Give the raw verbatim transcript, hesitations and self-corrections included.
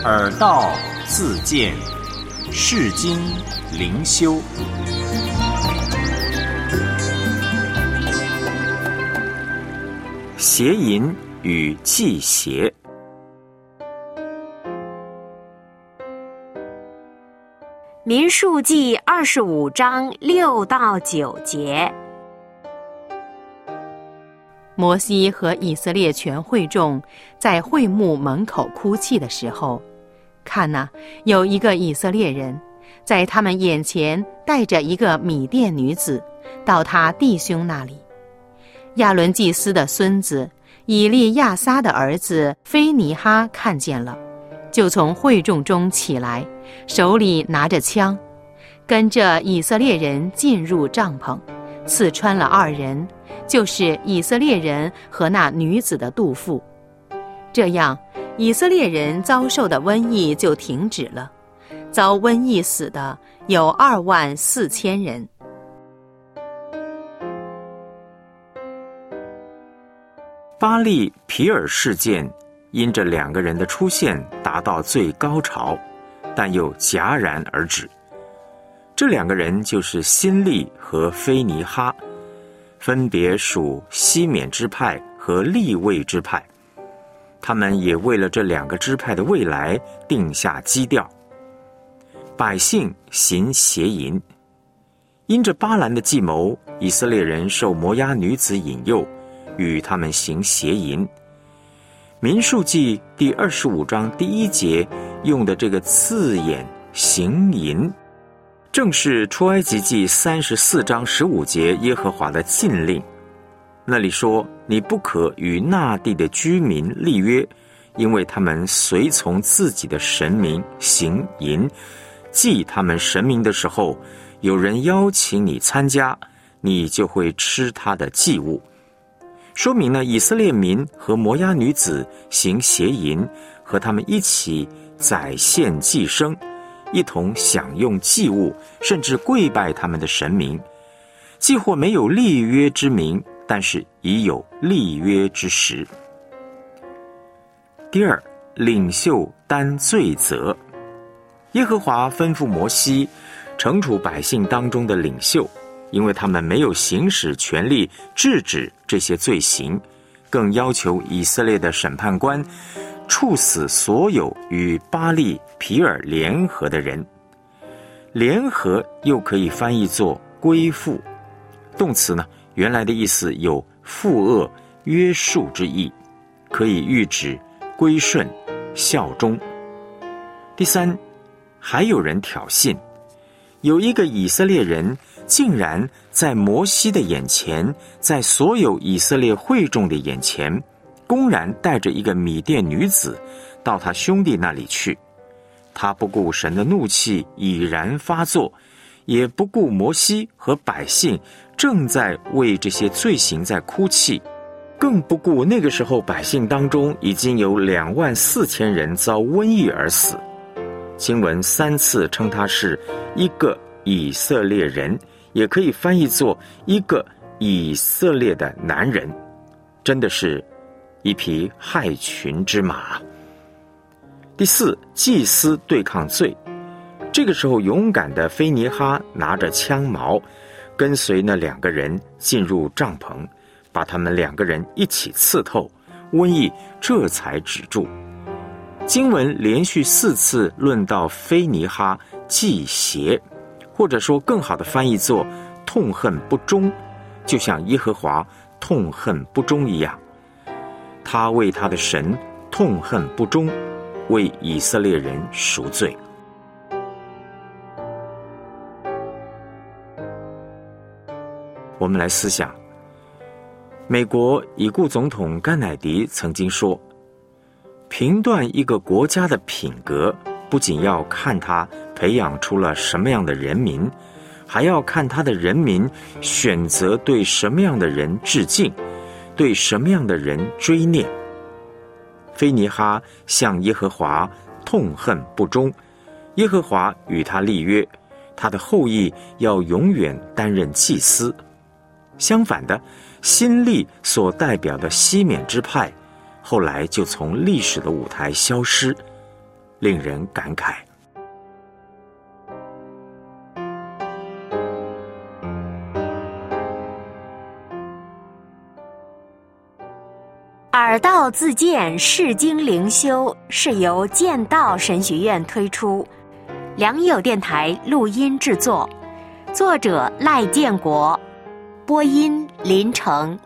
耳道自见，世经灵修。邪淫与忌邪。 民数记二十五章六到九节。 摩西和以色列全会众在会幕门口哭泣的时候，看哪，有一个以色列人在他们眼前带着一个米甸女子到他弟兄那里。亚伦祭司的孙子以利亚撒的儿子菲尼哈看见了，就从会众中起来，手里拿着枪，跟着以色列人进入帐篷，刺穿了二人，就是以色列人和那女子的肚腹。这样，以色列人遭受的瘟疫就停止了，遭瘟疫死的有二万四千人。 巴利皮尔事件因这两个人的出现达到最高潮，但又戛然而止。这两个人就是辛利和菲尼哈，分别属西缅支派和利未支派。他们也为了这两个支派的未来定下基调。百姓行邪淫，因着巴兰的计谋，以色列人受摩押女子引诱，与他们行邪淫。民数记第二十五章第一节用的这个字眼行淫，正是出埃及记三十四章十五节耶和华的禁令。那里说，你不可与那地的居民立约，因为他们随从自己的神明行淫，祭他们神明的时候，有人邀请你参加，你就会吃他的祭物。说明了以色列民和摩押女子行邪淫，和他们一起宰献祭牲，一同享用祭物，甚至跪拜他们的神明，既或没有立约之名，但是已有立约之实。第二，领袖担罪责。耶和华吩咐摩西惩处百姓当中的领袖，因为他们没有行使权力制止这些罪行，更要求以色列的审判官处死所有与巴利皮尔联合的人。联合又可以翻译作归附，动词呢，原来的意思有负軛、约束之意，可以喻指归顺、效忠。第三，还有人挑衅，有一个以色列人竟然在摩西的眼前，在所有以色列会众的眼前，公然带着一个米甸女子到他兄弟那里去。他不顾神的怒气已然发作，也不顾摩西和百姓正在为这些罪行在哭泣，更不顾那个时候百姓当中已经有两万四千人遭瘟疫而死。经文三次称他是一个以色列人，也可以翻译作一个以色列的男人，真的是一匹害群之马。第四，祭司对抗罪。这个时候，勇敢的菲尼哈拿着枪矛，跟随那两个人进入帐篷，把他们两个人一起刺透，瘟疫这才止住。经文连续四次论到菲尼哈忌邪，或者说更好的翻译作痛恨不忠，就像耶和华痛恨不忠一样。他为他的神痛恨不忠，为以色列人赎罪。我们来思想，美国已故总统甘乃迪曾经说，评断一个国家的品格，不仅要看他培养出了什么样的人民，还要看他的人民选择对什么样的人致敬，对什么样的人追念。菲尼哈向耶和华痛恨不忠，耶和华与他立约，他的后裔要永远担任祭司。相反的，新历所代表的西缅支派后来就从历史的舞台消失。 令人感慨。 耳道自荐释经灵修是由剑道神学院推出，良友电台录音制作，作者赖建国，播音林成。